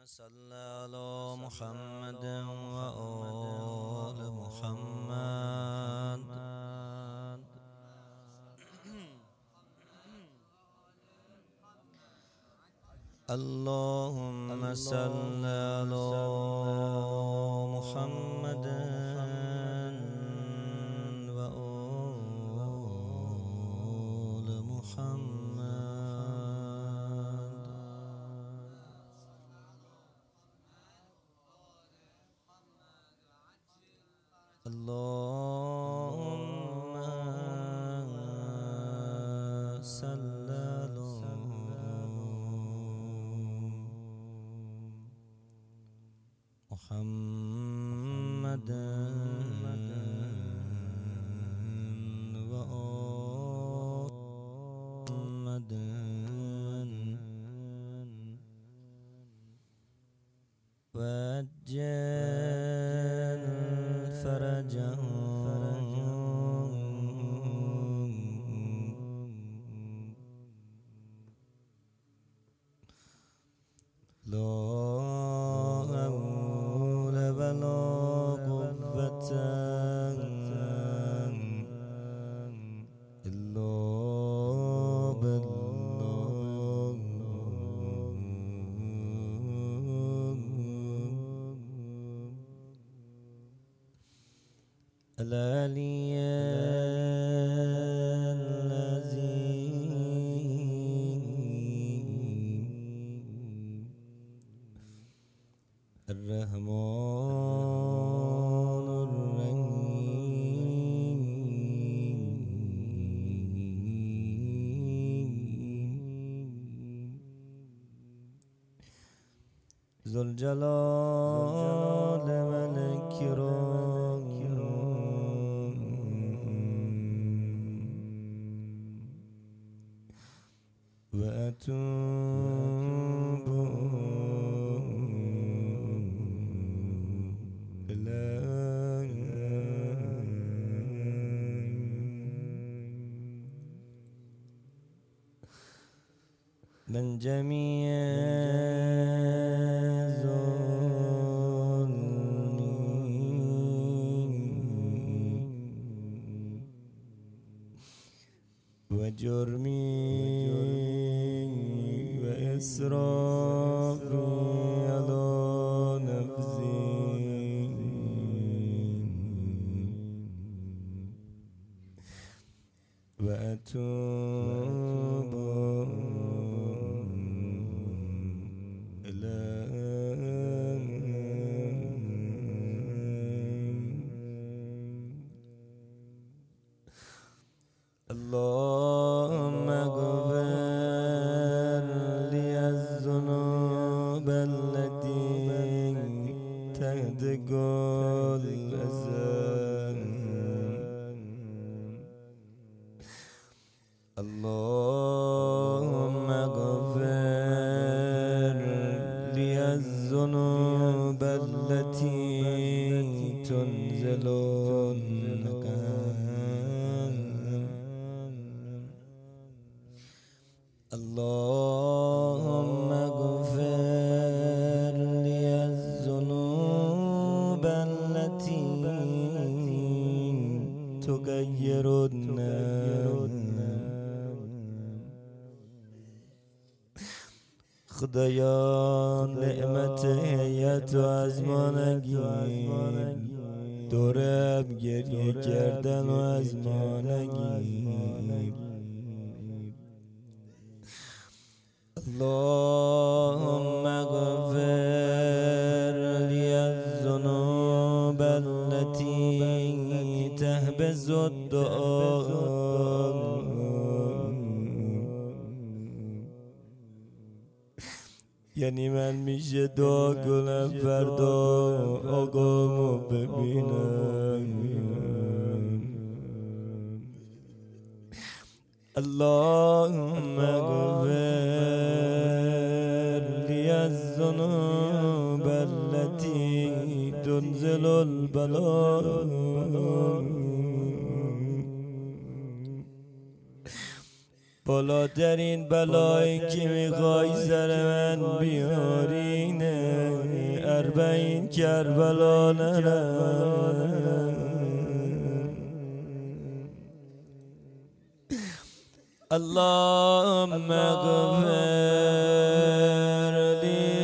صل على محمد وآل محمد. اللهم صل على محمد وآل محمد. اللهم صل على محمد وآل محمد وعجل فرجهم لا حول ولا قوة إلا بالله العلي العظيم الرحمن الرحيم ذو الجلال والإكرام وأتوب من جميع ظلمي وجرمي وإسرافي على نفسي وأتوب اللهم اغفر لي الذنوب التي تهدق الأذان. اللهم اغفر لي الذنوب التي تنزل اللهم اغفر لي الذنوب التي تغير النار. خدایا نعمت حیات و از ما نگیر، دورم گریه کردن و از ما نگیر. اللهم اغفر لي الذنوب التي تهبز الدعاء. یعنی من میشه دعا کنم فردا آقامو ببینم. اللهم اغفر لي الذنوب التي تنزل البلاء. بالاترین بلایی که میخوای سر من بیارینه به این کربلا نرم. اللهم اغفر لي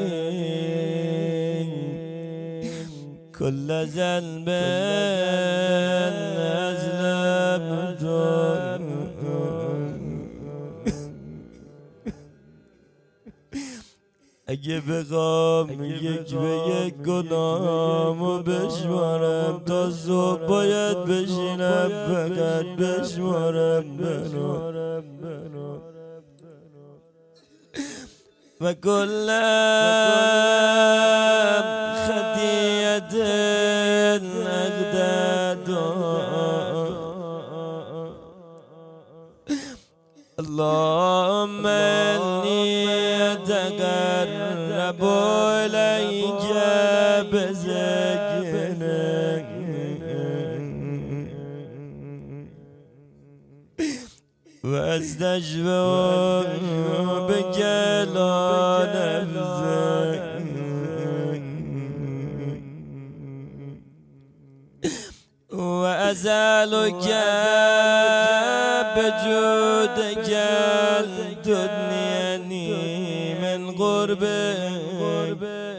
كل ذنب أذنبته اگه بخوام یک به یک گناهمو بشمارم تا صبح باید بشینم فقط بشمارم و کل خطیت اللهم إني أتقرب إليك بذكرك وأستشفع بك لا نفسك وأسألك بجودك أن تدنيني من قربك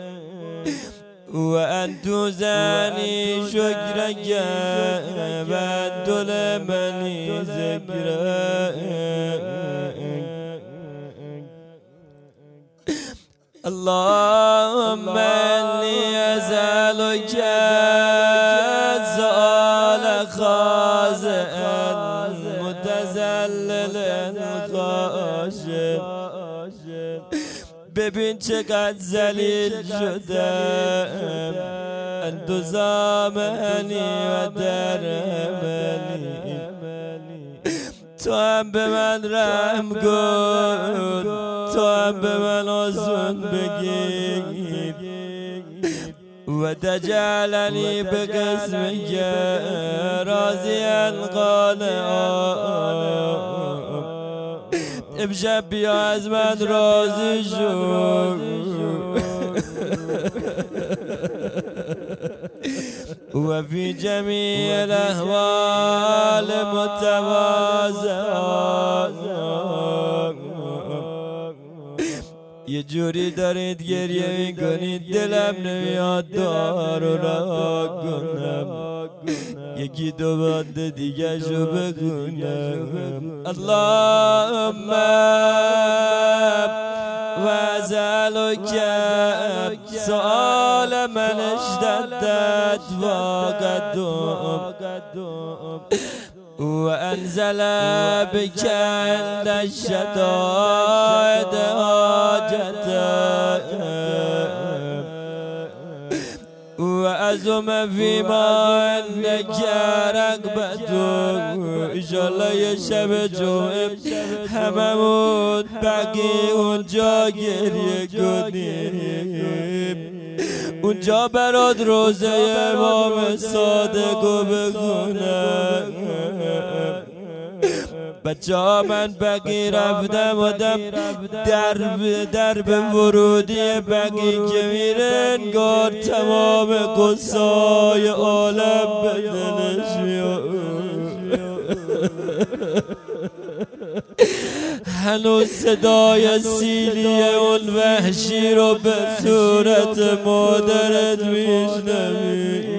وأن تزاني شكرك وأن تلمني ذكرك اللهم إني أسألك سؤال خاضع متذلل خاشع ببین چقدر ذلیل شدم ان تسامحنی و ترحمنی تو هم به من رحم کن تو هم به من آسون بگیر و تجعلنی به قسمک راضیا قانعا امشب بیا از من راضی شو و فی جمیع الاحوال متواضعا یه جوری دارید گریه میکنید دلم نمیاد دعا رو رها کنم یکی دو بند دیگه شو بخونم اللهم واسألك سؤال من اشتدت فاقته وأنزل بك عند الشدائد حاجته وأزم فيما عندك رغبته انشالله یه شب جمعه هممون بقی اونجا گریه کنیم اونجا برات روزه امام صادقو بخونم بچه ها من بقی رفتم آدم درب ورودی بقی که میره انگار تمام قصای عالم به دلش میاد هنوز صدای سیلی اون وحشی رو به صورت مادرت میشنوی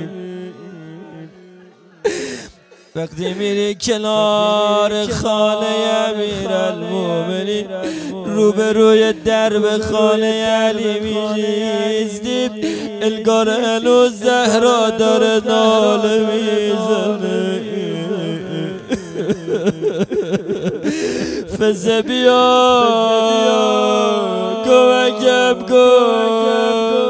وقتی میری کنار خانه امیرالمومنین روبروی درب خانه علی میشیستی انگار هنوز زهرا داره ناله میزنه فزه بیا کمکم کن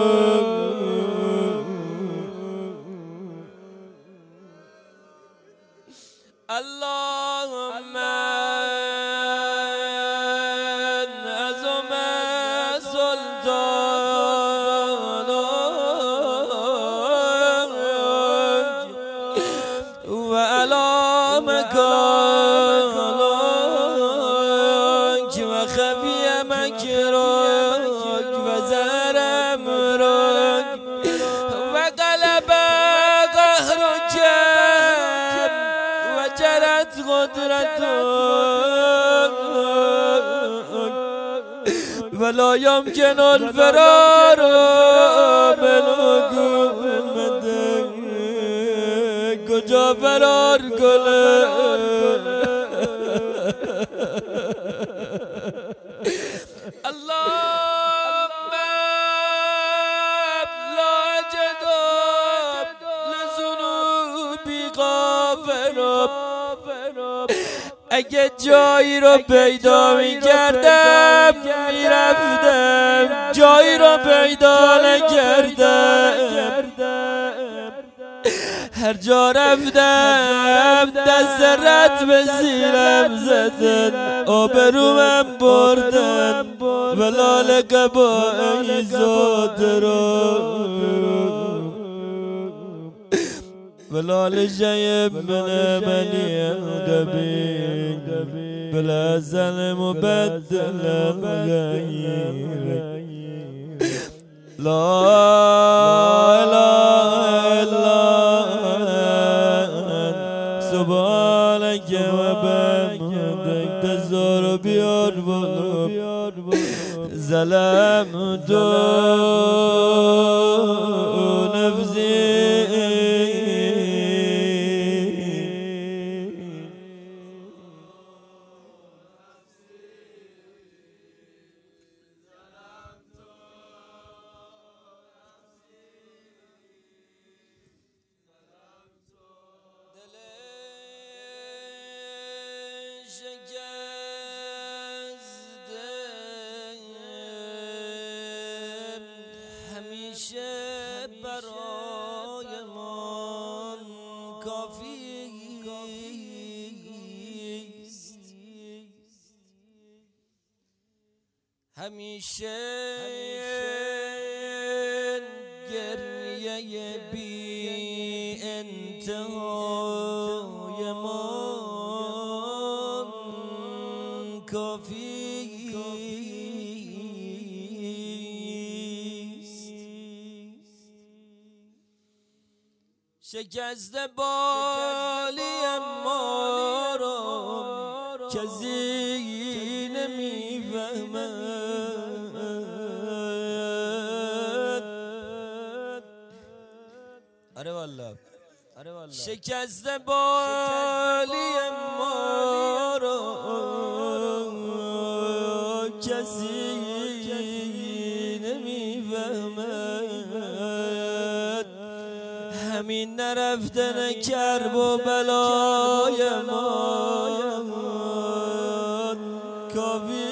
اللهم عظم سلطانك وعلى مكانك وخفي مكرك وزهر قدرت ولا يمكن الفرار من حکومت کجا فرار کنه اللهم لا أجد لذنوبی غافرا اگه جایی رو پیدا میکردم میرفتم جایی رو پیدا نکردم هر جا رفتم دست رد به زیرم زدن آبرومم بردن ولالک با ایزاد را ولال شیب من منی دبی بلا ظلم مبدل غیر لا اله الا سبحانك وبحمدك تزور بیار بلو ظلمت نفسی همیشه برای من کافی است همیشه گریه بی انتهای من کافی شکست بالی ما را کسی نمیفهمد آره والله شکست بالی ما را کسی نمیفهمد همین نرفتن کرب و بلای ما کافی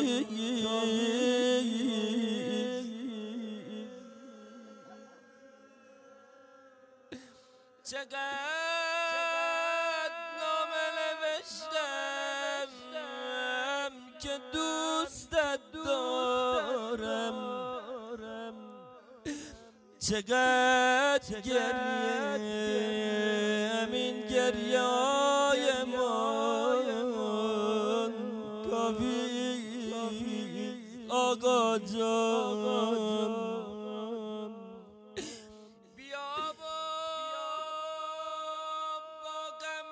چقدر نامه نوشتم که دوستت دارم چقدر گریه همین گریه های من کافی آقا جان بیا با غم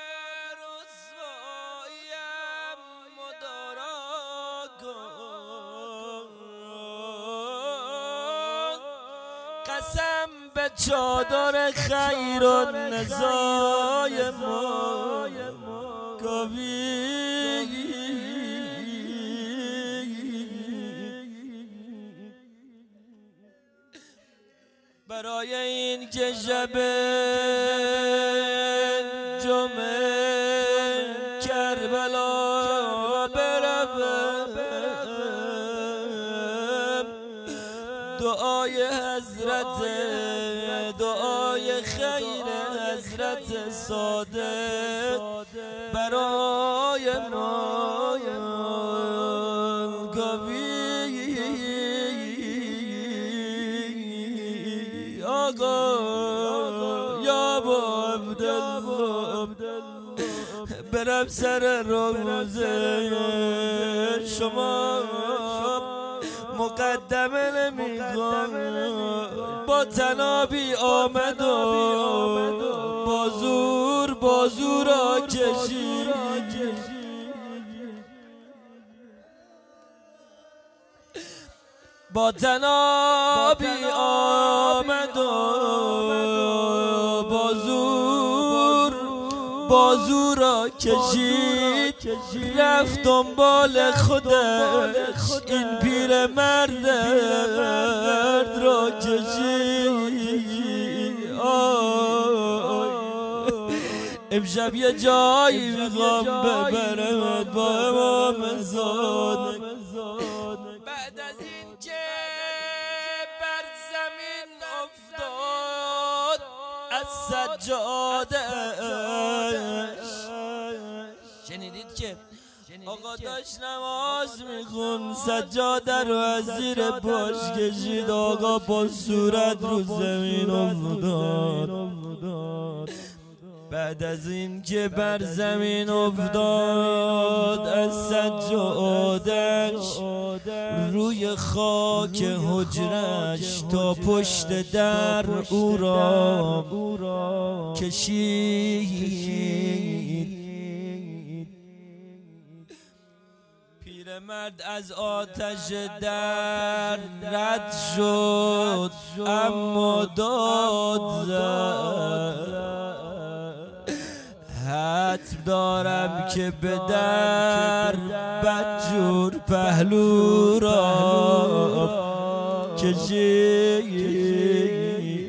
رسواییم مدارا کن قسم به چادر خیر و نزای ما کافی برای این که شب جمعه کربلا بروم دعای حضرت دعای خیر حضرت صادق برای ما کافی آقا یا با عبدالله برم سر روزه شما مقدمه نمیخوام با تنابی آمد و بازو را کشید با تنابی آمد و بازو را کشید رفت دنبال خودش این پیر مرد را کشید امشب یه جایی میخوام ببرمت با امام زاده بعد از این که بر زمین افتاد از سجاده‌اش شنیدید که آقا داشت نماز میخون سجاده رو از زیر پاش کشید آقا با صورت رو زمین افتاد بعد از این که بر زمین افتاد از سجاده‌اش روی خاک حجرش تا پشت در او را کشید پیرمرد از آتش در رد شد اما داد زد حتم دارم که به در بدجور پهلو را کشید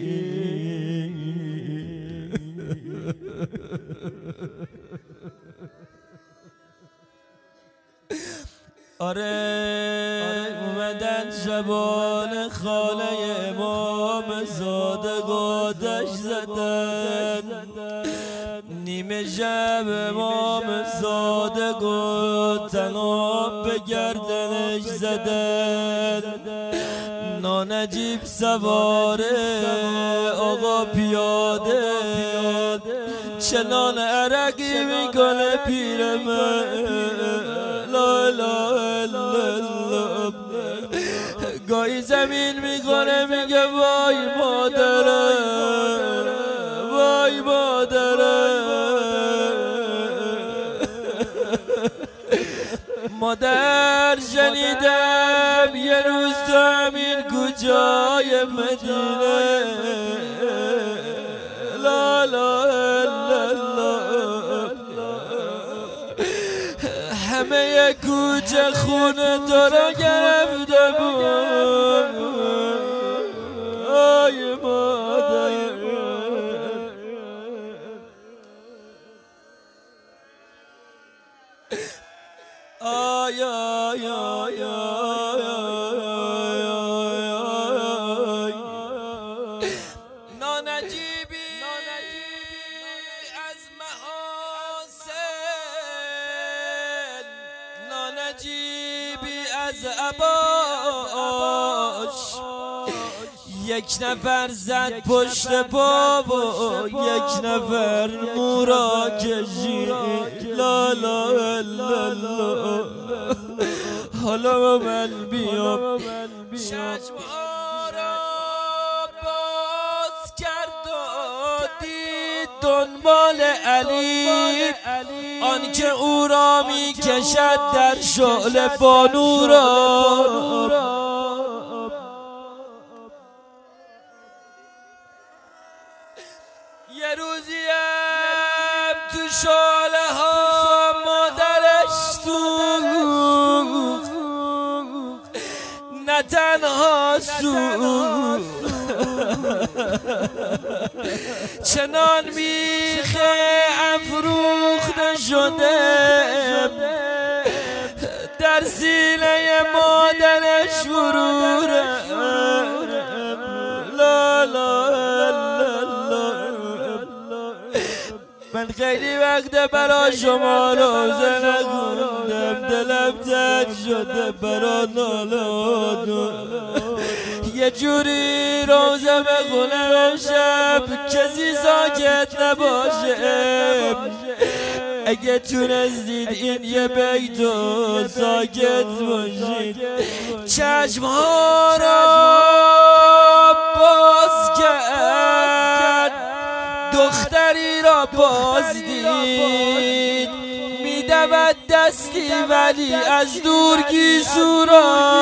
آره اومدن شبان خاله امام زاده آتش زدن نیمه شب امام زاده تناب به گردنش زدن نانجیب سواره آقا پیاده چنان عرقی میکنه پیرمرد لا اله الا الله گاهی زمین میکنه میگه وای مادرم وای مادرم مادر شنیدم یه روز تو همین کوچه‌های مدینه لا لا الا الله همه کوچه خونه تو را گرفته بود آی مادر آی آی آی آی نانجیبی از محاسن نانجیبی از عباش یک نفر زد پشت پا و یک نفر مورا کشید لا لا الا الله حالا من بیام چشم‌ها را باز کرد و دید دنبال علی آنکه او را می کشد در شعله بانو را یه روزیم تو شعله ها مادرش سوخت نه تنها سوخت چنان میخه افروخته شده در سینه مادرش فرو رفت لا لا من خیلی وقت برا شما روزه نخوندم دلم تنگ شده برا ناله یه جوری روزه بخونم شب کسی ساکت نباشه اگه تونستید این یه بیتو ساکت باشید، چشم‌ها را باز کرد، دختری را باز دید، میدود دستی ولی از دور گیسو را.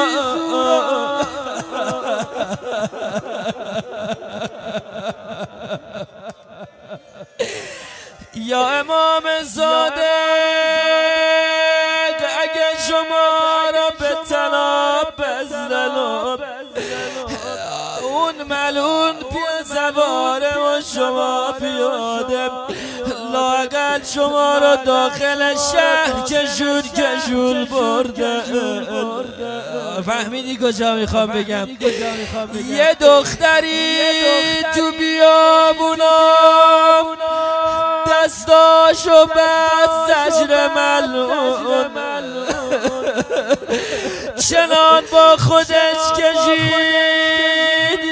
یا امام صادق اگه شما را به طلاق بزدن، اون ملون پیاده‌واره و شما پیاده، لااقل شما را داخل شهر کشول برده. فهمیدی کجا میخوام بگم؟ یه دختری تو بیابونا دستاشو بست زجر ملعون، چنان با خودش کشید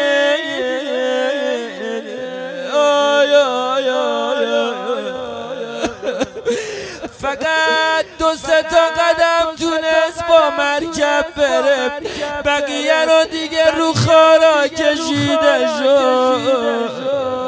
فقط 2-3 تا قدم تونست با مرکب بره، بقیه رو دیگه رو خارا کشیده شد.